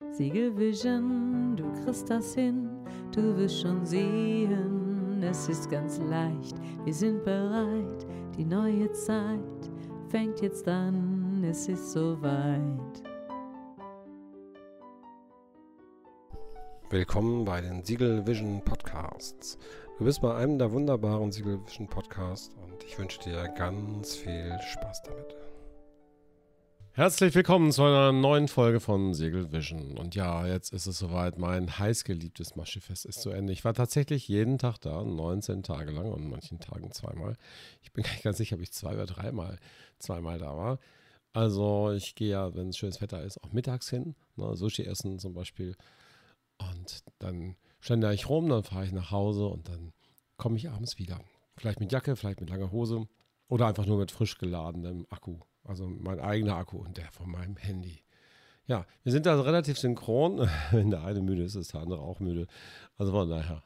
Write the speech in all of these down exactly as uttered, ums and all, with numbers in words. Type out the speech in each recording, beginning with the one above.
Siegel Vision, du kriegst das hin, du wirst schon sehen, es ist ganz leicht, wir sind bereit, die neue Zeit fängt jetzt an, es ist soweit. Willkommen bei den Siegel Vision Podcasts. Du bist bei einem der wunderbaren Siegel Vision Podcasts und ich wünsche dir ganz viel Spaß damit. Herzlich willkommen zu einer neuen Folge von Siegel Vision. Und ja, jetzt ist es soweit, mein heißgeliebtes Maschifest ist zu Ende. Ich war tatsächlich jeden Tag da, neunzehn Tage lang und manchen Tagen zweimal. Ich bin gar nicht ganz sicher, ob ich zwei oder dreimal zweimal da war. Also ich gehe ja, wenn es schönes Wetter ist, auch mittags hin, ne, Sushi essen zum Beispiel. Und dann schlendere ich rum, dann fahre ich nach Hause und dann komme ich abends wieder. Vielleicht mit Jacke, vielleicht mit langer Hose oder einfach nur mit frisch geladenem Akku. Also mein eigener Akku und der von meinem Handy. Ja, wir sind da relativ synchron. Wenn der eine müde ist, ist der andere auch müde. Also von daher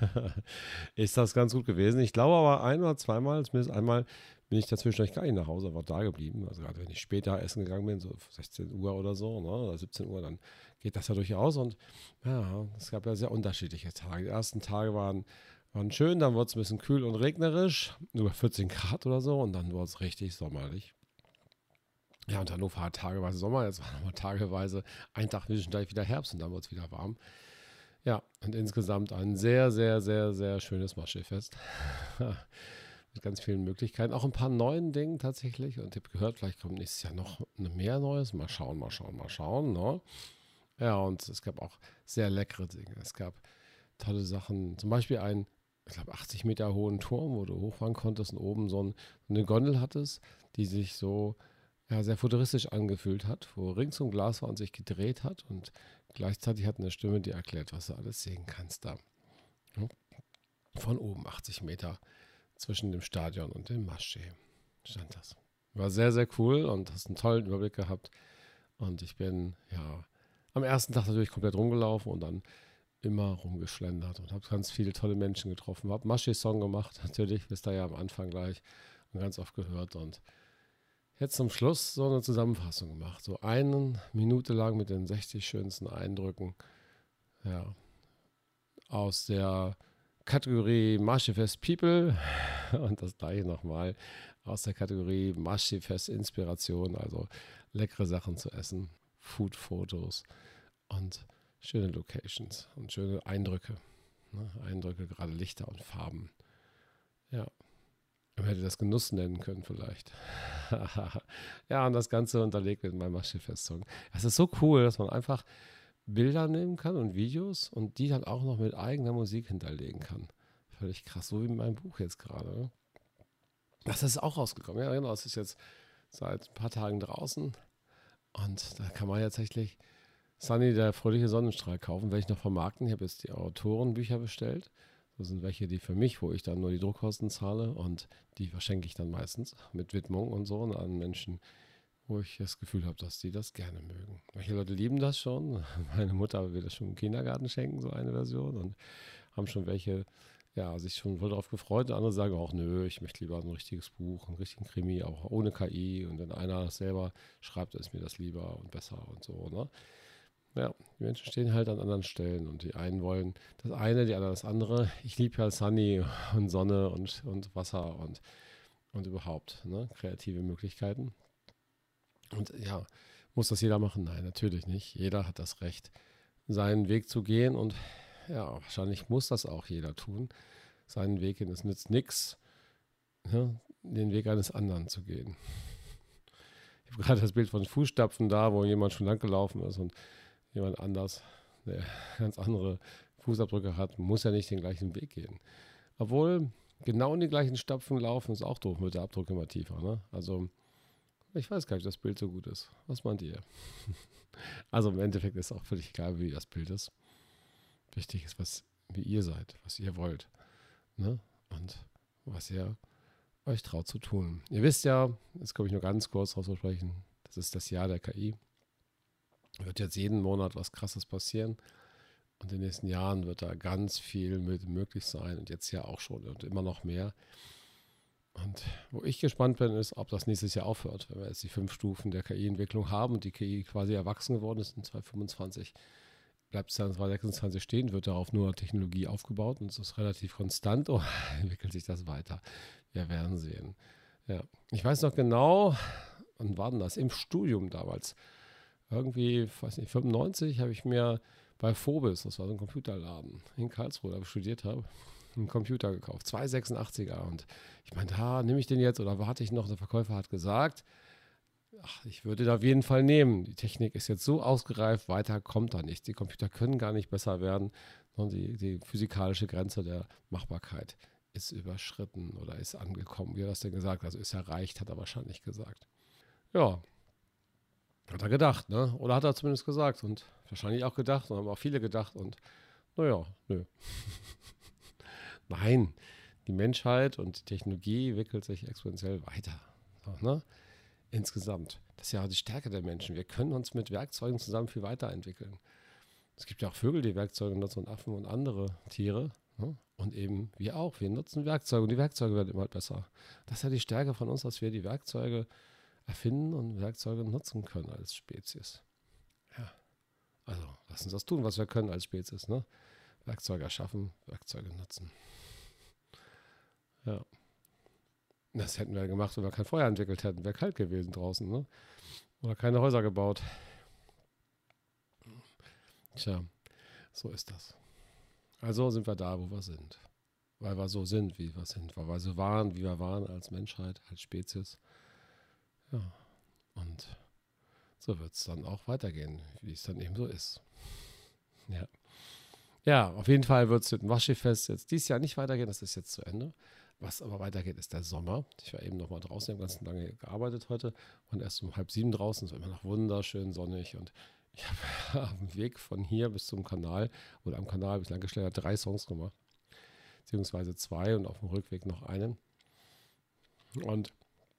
ist das ganz gut gewesen. Ich glaube aber ein oder zweimal, zumindest einmal, bin ich dazwischen gar nicht nach Hause, war da geblieben. Also gerade wenn ich später essen gegangen bin, so sechzehn Uhr oder so, ne, oder siebzehn Uhr, dann geht das ja durchaus. Und ja, es gab ja sehr unterschiedliche Tage. Die ersten Tage waren, waren schön, dann wurde es ein bisschen kühl und regnerisch, über vierzehn Grad oder so, und dann wurde es richtig sommerlich. Ja, und Hannover hat tageweise Sommer, jetzt war nochmal tageweise ein Tag gleich wieder Herbst und dann wird es wieder warm. Ja, und insgesamt ein sehr, sehr, sehr, sehr schönes Maschefest. Mit ganz vielen Möglichkeiten, auch ein paar neuen Dingen tatsächlich. Und ich habe gehört, vielleicht kommt nächstes Jahr noch mehr Neues. Mal schauen, mal schauen, mal schauen. Ne? Ja, und es gab auch sehr leckere Dinge. Es gab tolle Sachen, zum Beispiel einen, ich glaube, achtzig Meter hohen Turm, wo du hochfahren konntest und oben so, ein, so eine Gondel hattest, die sich so ja, sehr futuristisch angefühlt hat, wo rings um Glas war und sich gedreht hat und gleichzeitig hat eine Stimme, die erklärt, was du alles sehen kannst da. Ja. Von oben achtzig Meter zwischen dem Stadion und dem Moschee stand das. War sehr, sehr cool und hast einen tollen Überblick gehabt. Und ich bin ja am ersten Tag natürlich komplett rumgelaufen und dann immer rumgeschlendert und habe ganz viele tolle Menschen getroffen. Habe Moschee-Song gemacht, natürlich, wisst ihr ja am Anfang gleich und ganz oft gehört. Und jetzt zum Schluss so eine Zusammenfassung gemacht. So eine Minute lang mit den sechzig schönsten Eindrücken ja, aus der Kategorie Maschefest People und das gleiche nochmal aus der Kategorie Maschefest Inspiration, also leckere Sachen zu essen, Food-Fotos und schöne Locations und schöne Eindrücke. Ne? Eindrücke, gerade Lichter und Farben. Ja. Man hätte das Genuss nennen können vielleicht. Ja, und das Ganze unterlegt mit meinem Maschefest-Song. Es ist so cool, dass man einfach Bilder nehmen kann und Videos und die dann auch noch mit eigener Musik hinterlegen kann. Völlig krass, so wie in meinem Buch jetzt gerade. Das ist auch rausgekommen. Ja, genau, es ist jetzt seit ein paar Tagen draußen und da kann man ja tatsächlich Sunny, der fröhliche Sonnenstrahl kaufen, werde ich noch vermarkten. Ich habe jetzt die Autorenbücher bestellt. Das sind welche, die für mich, wo ich dann nur die Druckkosten zahle und die verschenke ich dann meistens mit Widmung und so an Menschen, wo ich das Gefühl habe, dass die das gerne mögen. Manche Leute lieben das schon. Meine Mutter will das schon im Kindergarten schenken, so eine Version, und haben schon welche, ja, sich schon voll darauf gefreut. Andere sagen auch, nö, ich möchte lieber ein richtiges Buch, einen richtigen Krimi, auch ohne K I. Und wenn einer das selber schreibt, ist mir das lieber und besser und so, ne? Ja, die Menschen stehen halt an anderen Stellen und die einen wollen das eine, die anderen das andere. Ich liebe ja Sunny und Sonne und, und Wasser und, und überhaupt, ne, kreative Möglichkeiten. Und ja, muss das jeder machen? Nein, natürlich nicht. Jeder hat das Recht, seinen Weg zu gehen und ja, wahrscheinlich muss das auch jeder tun, seinen Weg gehen. Es nützt nichts, ne, den Weg eines anderen zu gehen. Ich habe gerade das Bild von Fußstapfen da, wo jemand schon lang gelaufen ist und jemand anders, der ganz andere Fußabdrücke hat, muss ja nicht den gleichen Weg gehen. Obwohl, genau in die gleichen Stapfen laufen ist auch doof, mit der Abdruck immer tiefer. Ne? Also, ich weiß gar nicht, ob das Bild so gut ist. Was meint ihr? Also im Endeffekt ist auch völlig egal, wie das Bild ist. Wichtig ist, was, wie ihr seid, was ihr wollt. Ne? Und was ihr euch traut zu tun. Ihr wisst ja, jetzt komme ich nur ganz kurz drauf zu sprechen, das ist das Jahr der K I. Wird jetzt jeden Monat was Krasses passieren und in den nächsten Jahren wird da ganz viel mit möglich sein und jetzt ja auch schon und immer noch mehr. Und wo ich gespannt bin, ist, ob das nächstes Jahr aufhört, wenn wir jetzt die fünf Stufen der K I-Entwicklung haben und die K I quasi erwachsen geworden ist in zwanzig fünfundzwanzig. Bleibt es dann zwanzig sechsundzwanzig stehen, wird darauf nur Technologie aufgebaut und es ist relativ konstant oder entwickelt sich das weiter? Wir werden sehen. Ja. Ich weiß noch genau, wann war denn das? Im Studium damals. Irgendwie, weiß nicht, fünfundneunzig habe ich mir bei Phobis, das war so ein Computerladen in Karlsruhe, da ich studiert habe, einen Computer gekauft. zwei sechsundachtziger. Und ich meinte, ha, nehme ich den jetzt oder warte ich noch? Der Verkäufer hat gesagt, ach, ich würde ihn auf jeden Fall nehmen. Die Technik ist jetzt so ausgereift, weiter kommt da nichts. Die Computer können gar nicht besser werden. Und die, die physikalische Grenze der Machbarkeit ist überschritten oder ist angekommen. Wie hat er das denn gesagt? Also ist erreicht, hat er wahrscheinlich gesagt. Ja, hat er gedacht, ne? Oder hat er zumindest gesagt und wahrscheinlich auch gedacht und haben auch viele gedacht und naja, nö. Nein, die Menschheit und die Technologie entwickelt sich exponentiell weiter. So, ne? Insgesamt. Das ist ja auch die Stärke der Menschen. Wir können uns mit Werkzeugen zusammen viel weiterentwickeln. Es gibt ja auch Vögel, die Werkzeuge nutzen und Affen und andere Tiere. Ne? Und eben wir auch. Wir nutzen Werkzeuge und die Werkzeuge werden immer besser. Das ist ja die Stärke von uns, dass wir die Werkzeuge erfinden und Werkzeuge nutzen können als Spezies. Ja. Also, lass uns das tun, was wir können als Spezies. Ne? Werkzeuge erschaffen, Werkzeuge nutzen. Ja. Das hätten wir gemacht, wenn wir kein Feuer entwickelt hätten. Wäre kalt gewesen draußen, ne? Oder keine Häuser gebaut. Tja, so ist das. Also sind wir da, wo wir sind. Weil wir so sind, wie wir sind. Weil wir so waren, wie wir waren als Menschheit, als Spezies. Ja, und so wird es dann auch weitergehen, wie es dann eben so ist. Ja, ja, auf jeden Fall wird es mit dem Waschschiffest jetzt dieses Jahr nicht weitergehen. Das ist jetzt zu Ende. Was aber weitergeht, ist der Sommer. Ich war eben noch mal draußen, ich habe ganz lange gearbeitet heute und erst um halb sieben draußen. Es war immer noch wunderschön sonnig und ich habe auf dem Weg von hier bis zum Kanal oder am Kanal bis lang geschleudert drei Songs gemacht, beziehungsweise zwei und auf dem Rückweg noch einen. Und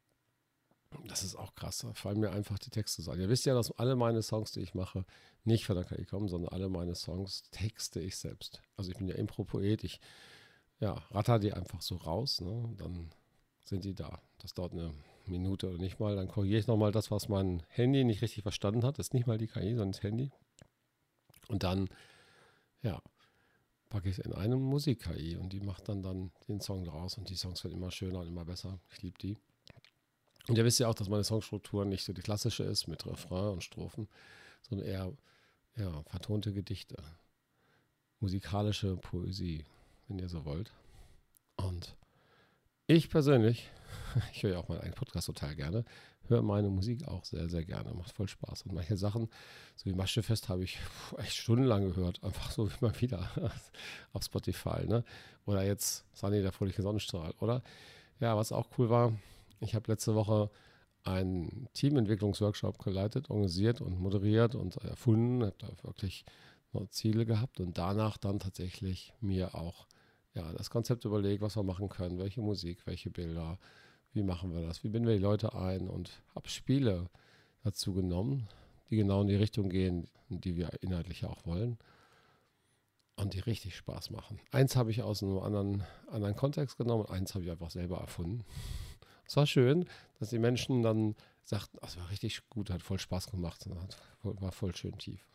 das ist auch krass, da fallen mir einfach die Texte so an. Ihr wisst ja, dass alle meine Songs, die ich mache, nicht von der K I kommen, sondern alle meine Songs texte ich selbst. Also ich bin ja Impro-Poet, ich ja, ratter die einfach so raus, ne? Dann sind die da. Das dauert eine Minute oder nicht mal. Dann korrigiere ich nochmal das, was mein Handy nicht richtig verstanden hat. Das ist nicht mal die K I, sondern das Handy. Und dann, ja, packe ich es in eine Musik-K I und die macht dann, dann den Song draus. Und die Songs werden immer schöner und immer besser. Ich liebe die. Und ihr wisst ja auch, dass meine Songstruktur nicht so die klassische ist mit Refrain und Strophen, sondern eher ja, vertonte Gedichte. Musikalische Poesie, wenn ihr so wollt. Und ich persönlich, ich höre ja auch meinen eigenen Podcast total gerne, höre meine Musik auch sehr, sehr gerne. Macht voll Spaß. Und manche Sachen, so wie Maschefest, habe ich echt stundenlang gehört. Einfach so wie mal wieder auf Spotify. Ne? Oder jetzt Sunny, der fröhliche Sonnenstrahl. Oder ja, was auch cool war, ich habe letzte Woche einen Teamentwicklungsworkshop geleitet, organisiert und moderiert und erfunden. Habe da wirklich noch Ziele gehabt und danach dann tatsächlich mir auch ja, das Konzept überlegt, was wir machen können, welche Musik, welche Bilder, wie machen wir das, wie binden wir die Leute ein und habe Spiele dazu genommen, die genau in die Richtung gehen, die wir inhaltlich auch wollen und die richtig Spaß machen. Eins habe ich aus einem anderen, anderen Kontext genommen und eins habe ich einfach selber erfunden. Es war schön, dass die Menschen dann sagten, es war richtig gut, hat voll Spaß gemacht, war voll schön tief.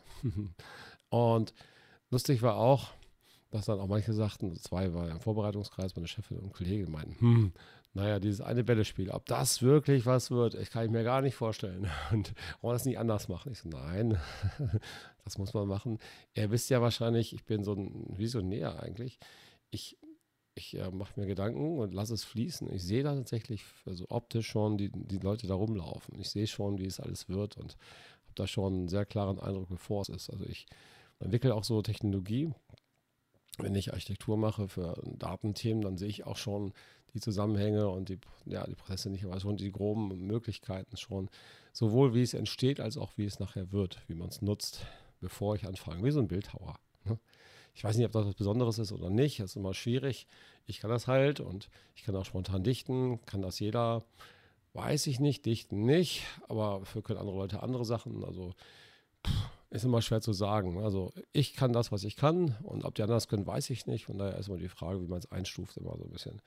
Und lustig war auch, dass dann auch manche sagten, zwei war ja im Vorbereitungskreis, meine Chefin und Kollegen meinten, hm, naja, dieses eine Bällespiel, ob das wirklich was wird, ich kann ich mir gar nicht vorstellen. Und wollen wir das nicht anders machen? Ich so, nein, das muss man machen. Ihr wisst ja wahrscheinlich, ich bin so ein Visionär eigentlich. Ich, ich äh, mache mir Gedanken und lasse es fließen. Ich sehe da tatsächlich also optisch schon die, die Leute da rumlaufen. Ich sehe schon, wie es alles wird und habe da schon einen sehr klaren Eindruck, bevor es ist. Also ich entwickle auch so Technologie. Wenn ich Architektur mache für Datenthemen, dann sehe ich auch schon die Zusammenhänge und die, ja, die Prozesse nicht, aber schon die groben Möglichkeiten schon, sowohl wie es entsteht, als auch wie es nachher wird, wie man es nutzt, bevor ich anfange, wie so ein Bildhauer. Ne? Ich weiß nicht, ob das was Besonderes ist oder nicht, das ist immer schwierig. Ich kann das halt und ich kann auch spontan dichten, kann das jeder, weiß ich nicht, dichten nicht, aber dafür können andere Leute andere Sachen, also pff, ist immer schwer zu sagen. Also ich kann das, was ich kann und ob die anderen das können, weiß ich nicht. Von daher ist immer die Frage, wie man es einstuft, immer so ein bisschen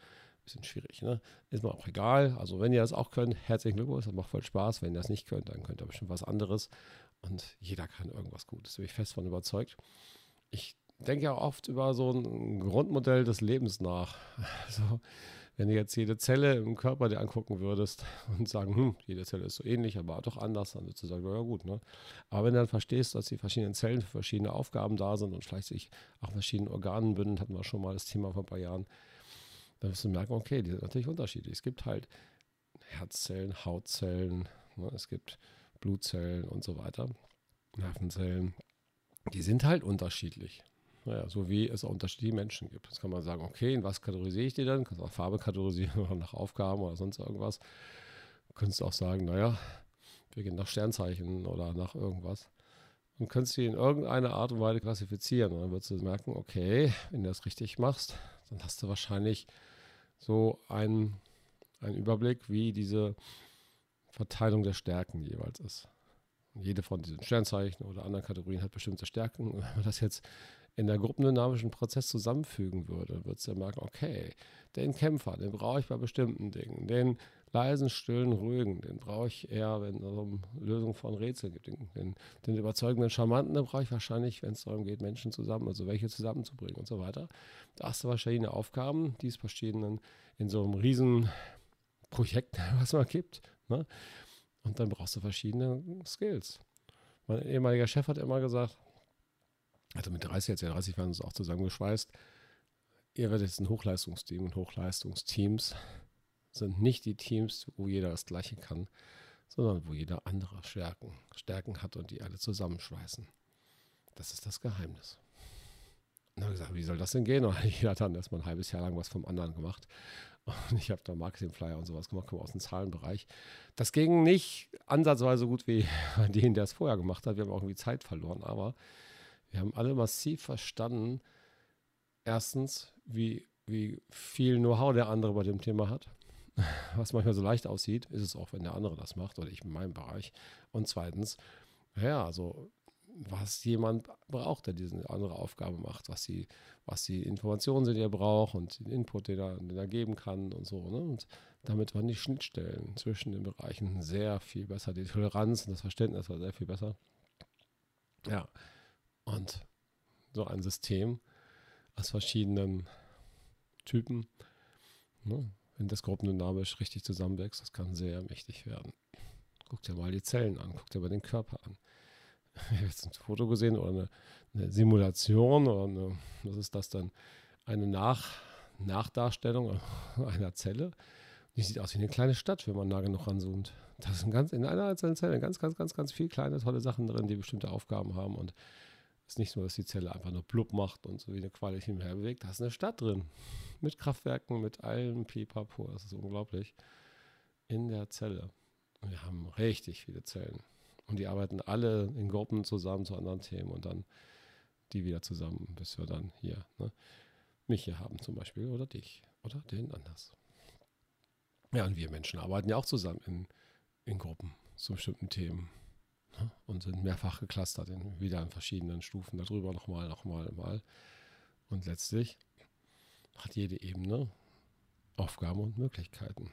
bisschen schwierig, ne? Ist mir auch egal. Also wenn ihr das auch könnt, herzlichen Glückwunsch, das macht voll Spaß. Wenn ihr das nicht könnt, dann könnt ihr bestimmt was anderes. Und jeder kann irgendwas Gutes, da bin ich fest von überzeugt. Ich denke ja oft über so ein Grundmodell des Lebens nach. Also, wenn du jetzt jede Zelle im Körper dir angucken würdest und sagen, hm, jede Zelle ist so ähnlich, aber doch anders, dann würdest du sagen, ja gut, ne? Aber wenn du dann verstehst, dass die verschiedenen Zellen für verschiedene Aufgaben da sind und vielleicht sich auch verschiedene Organen bündeln, hatten wir schon mal das Thema vor ein paar Jahren, dann wirst du merken, okay, die sind natürlich unterschiedlich. Es gibt halt Herzzellen, Hautzellen, ne? Es gibt Blutzellen und so weiter, Nervenzellen. Die sind halt unterschiedlich. Naja, so wie es auch unterschiedliche Menschen gibt. Jetzt kann man sagen, okay, in was kategorisiere ich die denn? Du kannst auch Farbe kategorisieren oder nach Aufgaben oder sonst irgendwas. Du könntest auch sagen, naja, wir gehen nach Sternzeichen oder nach irgendwas. Und könntest die in irgendeiner Art und Weise klassifizieren. Und dann würdest du merken, okay, wenn du das richtig machst, dann hast du wahrscheinlich so einen, einen Überblick, wie diese Verteilung der Stärken jeweils ist. Und jede von diesen Sternzeichen oder anderen Kategorien hat bestimmte Stärken. Und wenn man das jetzt in der gruppendynamischen Prozess zusammenfügen würde, würdest du ja merken, okay, den Kämpfer, den brauche ich bei bestimmten Dingen, den leisen, stillen, ruhigen, den brauche ich eher, wenn es um Lösung von Rätseln geht, den, den, den überzeugenden Charmanten, den brauche ich wahrscheinlich, wenn es darum geht, Menschen zusammen, also welche zusammenzubringen und so weiter. Da hast du verschiedene Aufgaben, die es verschiedenen in so einem riesen Projekt, was man gibt, ne? Und dann brauchst du verschiedene Skills. Mein ehemaliger Chef hat immer gesagt, also mit dreißig, jetzt ja dreißig waren uns auch zusammengeschweißt, ihr werdet jetzt ein Hochleistungsteam und Hochleistungsteams sind nicht die Teams, wo jeder das Gleiche kann, sondern wo jeder andere Stärken, Stärken hat und die alle zusammenschweißen. Das ist das Geheimnis. Und dann habe ich gesagt, wie soll das denn gehen? Und jeder hat dann erstmal ein halbes Jahr lang was vom anderen gemacht. Und ich habe da Marketingflyer und sowas gemacht, komme aus dem Zahlenbereich. Das ging nicht ansatzweise so gut wie den, der es vorher gemacht hat. Wir haben auch irgendwie Zeit verloren, aber wir haben alle massiv verstanden, erstens, wie, wie viel Know-how der andere bei dem Thema hat. Was manchmal so leicht aussieht, ist es auch, wenn der andere das macht oder ich in meinem Bereich. Und zweitens, ja, also was jemand braucht, der diese andere Aufgabe macht, was die, was die Informationen sind, die er braucht und den Input, den er, den er geben kann und so. Ne? Und damit waren die Schnittstellen zwischen den Bereichen sehr viel besser. Die Toleranz und das Verständnis war sehr viel besser. Ja, und so ein System aus verschiedenen Typen, ne? Wenn das gruppendynamisch richtig zusammenwächst, das kann sehr mächtig werden. Guck dir mal die Zellen an, guck dir mal den Körper an. Ich habe jetzt ein Foto gesehen oder eine, eine Simulation oder eine, was ist das dann? Eine Nach, Nachdarstellung einer Zelle. Die sieht aus wie eine kleine Stadt, wenn man nah genug ranzoomt. Da sind ganz, in einer einzelnen Zelle ganz, ganz, ganz, ganz viele kleine, tolle Sachen drin, die bestimmte Aufgaben haben. Und es ist nicht nur, dass die Zelle einfach nur blub macht und so wie eine Qualle hin und her bewegt. Da ist eine Stadt drin. Mit Kraftwerken, mit allem Pipapo. Das ist unglaublich. In der Zelle. Und wir haben richtig viele Zellen. Und die arbeiten alle in Gruppen zusammen zu anderen Themen und dann die wieder zusammen, bis wir dann hier, ne, mich hier haben zum Beispiel oder dich oder den anders. Ja, und wir Menschen arbeiten ja auch zusammen in, in Gruppen zu bestimmten Themen, ne, und sind mehrfach geclustert, in, wieder in verschiedenen Stufen, darüber nochmal, nochmal, mal. Und letztlich hat jede Ebene Aufgaben und Möglichkeiten.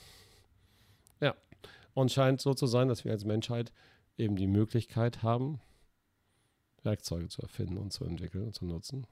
Ja, und scheint so zu sein, dass wir als Menschheit eben die Möglichkeit haben, Werkzeuge zu erfinden und zu entwickeln und zu nutzen.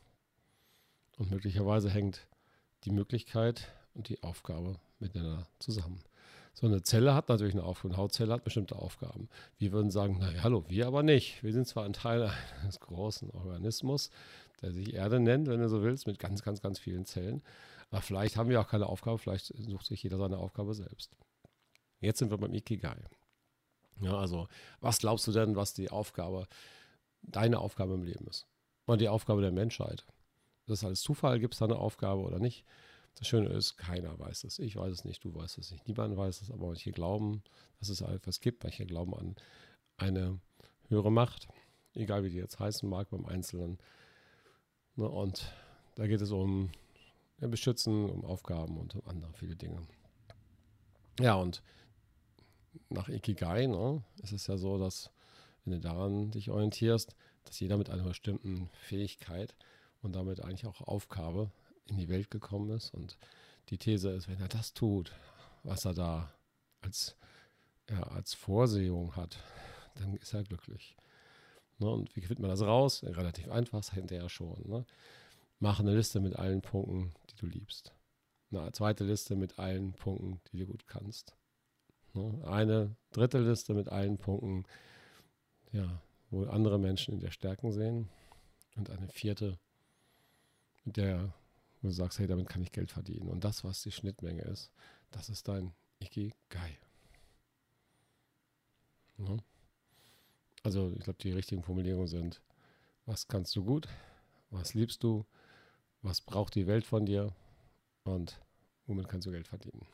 Und möglicherweise hängt die Möglichkeit und die Aufgabe miteinander zusammen. So eine Zelle hat natürlich eine Aufgabe, eine Hautzelle hat bestimmte Aufgaben. Wir würden sagen, naja, hallo, wir aber nicht. Wir sind zwar ein Teil eines großen Organismus, der sich Erde nennt, wenn du so willst, mit ganz, ganz, ganz vielen Zellen. Aber vielleicht haben wir auch keine Aufgabe, vielleicht sucht sich jeder seine Aufgabe selbst. Jetzt sind wir beim Ikigai. Ja, also, was glaubst du denn, was die Aufgabe, deine Aufgabe im Leben ist? Und die Aufgabe der Menschheit. Ist das alles Zufall? Gibt es da eine Aufgabe oder nicht? Das Schöne ist, keiner weiß es. Ich weiß es nicht, du weißt es nicht. Niemand weiß es, aber manche glauben, dass es etwas gibt. Manche glauben an eine höhere Macht, egal wie die jetzt heißen mag beim Einzelnen. Und da geht es um Beschützen, um Aufgaben und um andere viele Dinge. Ja, und nach Ikigai, ne, ist es ja so, dass, wenn du daran dich orientierst, dass jeder mit einer bestimmten Fähigkeit und damit eigentlich auch Aufgabe in die Welt gekommen ist und die These ist, wenn er das tut, was er da als, ja, als Vorsehung hat, dann ist er glücklich. Ne? Und wie findet man das raus? Relativ einfach, das kennt er ja schon. Ne? Mach eine Liste mit allen Punkten, die du liebst. Eine zweite Liste mit allen Punkten, die du gut kannst. Ne? Eine dritte Liste mit allen Punkten, ja, wo andere Menschen in dir Stärken sehen. Und eine vierte, mit der wo du sagst, hey, damit kann ich Geld verdienen. Und das, was die Schnittmenge ist, das ist dein Ikigai. Ja? Also ich glaube, die richtigen Formulierungen sind, was kannst du gut, was liebst du, was braucht die Welt von dir und womit kannst du Geld verdienen.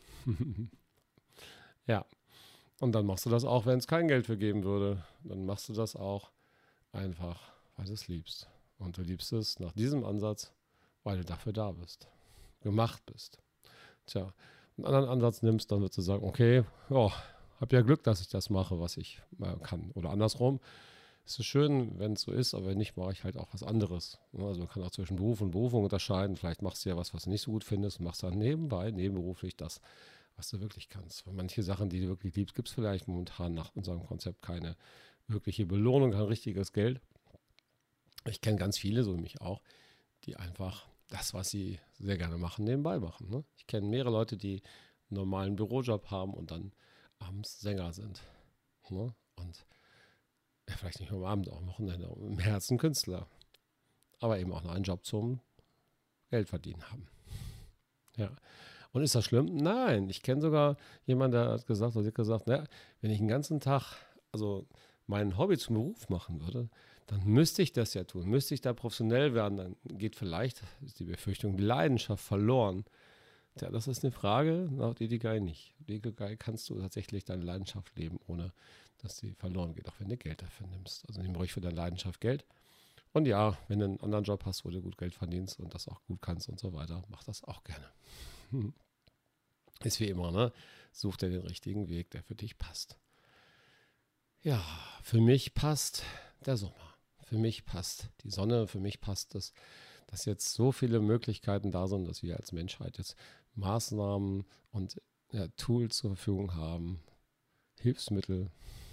Ja, und dann machst du das auch, wenn es kein Geld für geben würde. Dann machst du das auch einfach, weil du es liebst. Und du liebst es nach diesem Ansatz, weil du dafür da bist, gemacht bist. Tja, einen anderen Ansatz nimmst, dann würdest du sagen, okay, oh, hab ja Glück, dass ich das mache, was ich mal kann. Oder andersrum, es ist schön, wenn es so ist, aber wenn nicht, mache ich halt auch was anderes. Also man kann auch zwischen Beruf und Berufung unterscheiden. Vielleicht machst du ja was, was du nicht so gut findest und machst dann nebenbei, nebenberuflich das, was du wirklich kannst. Für manche Sachen, die du wirklich liebst, gibt es vielleicht momentan nach unserem Konzept keine wirkliche Belohnung, kein richtiges Geld. Ich kenne ganz viele, so wie mich auch, die einfach das, was sie sehr gerne machen, nebenbei machen. Ne? Ich kenne mehrere Leute, die einen normalen Bürojob haben und dann abends Sänger sind. Ne? Und ja, vielleicht nicht nur am Abend, auch am Wochenende, im Herzen Künstler. Aber eben auch noch einen Job zum Geld verdienen haben. Ja. Und ist das schlimm? Nein. Ich kenne sogar jemanden, der hat gesagt, oder sie hat gesagt, na, wenn ich den ganzen Tag also mein Hobby zum Beruf machen würde, dann müsste ich das ja tun, müsste ich da professionell werden, dann geht vielleicht, ist die Befürchtung, die Leidenschaft verloren. Tja, das ist eine Frage nach Ikigai nicht. Ikigai kannst du tatsächlich deine Leidenschaft leben, ohne dass sie verloren geht, auch wenn du Geld dafür nimmst. Also nimm ruhig für deine Leidenschaft Geld. Und ja, wenn du einen anderen Job hast, wo du gut Geld verdienst und das auch gut kannst und so weiter, mach das auch gerne. Hm. Ist wie immer, ne? Such dir den richtigen Weg, der für dich passt. Ja, für mich passt der Sommer. Für mich passt die Sonne, für mich passt es, dass jetzt so viele Möglichkeiten da sind, dass wir als Menschheit jetzt Maßnahmen und ja, Tools zur Verfügung haben, Hilfsmittel,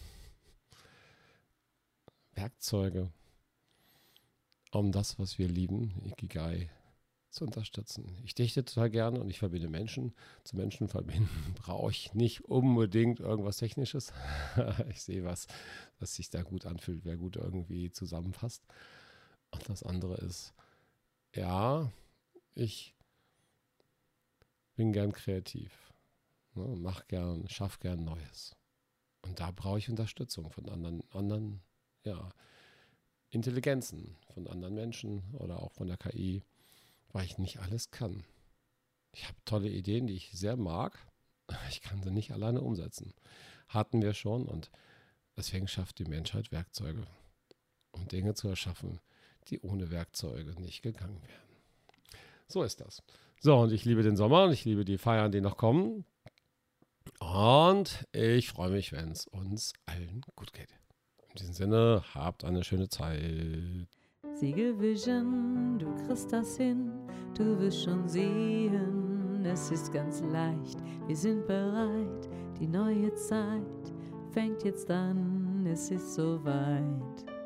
Werkzeuge, um das, was wir lieben, Ikigai, zu unterstützen. Ich dichte total gerne und ich verbinde Menschen. Zu Menschen verbinden brauche ich nicht unbedingt irgendwas Technisches. Ich sehe was, was sich da gut anfühlt, wer gut irgendwie zusammenpasst. Und das andere ist, ja, ich bin gern kreativ, ne, mach gern, schaff gern Neues. Und da brauche ich Unterstützung von anderen, anderen, ja, Intelligenzen, von anderen Menschen oder auch von der K I, weil ich nicht alles kann. Ich habe tolle Ideen, die ich sehr mag, aber ich kann sie nicht alleine umsetzen. Hatten wir schon und deswegen schafft die Menschheit Werkzeuge, um Dinge zu erschaffen, die ohne Werkzeuge nicht gegangen wären. So ist das. So, und ich liebe den Sommer und ich liebe die Feiern, die noch kommen. Und ich freue mich, wenn es uns allen gut geht. In diesem Sinne, habt eine schöne Zeit. Siegel Vision, du kriegst das hin, du wirst schon sehen, es ist ganz leicht, wir sind bereit, die neue Zeit fängt jetzt an, es ist soweit.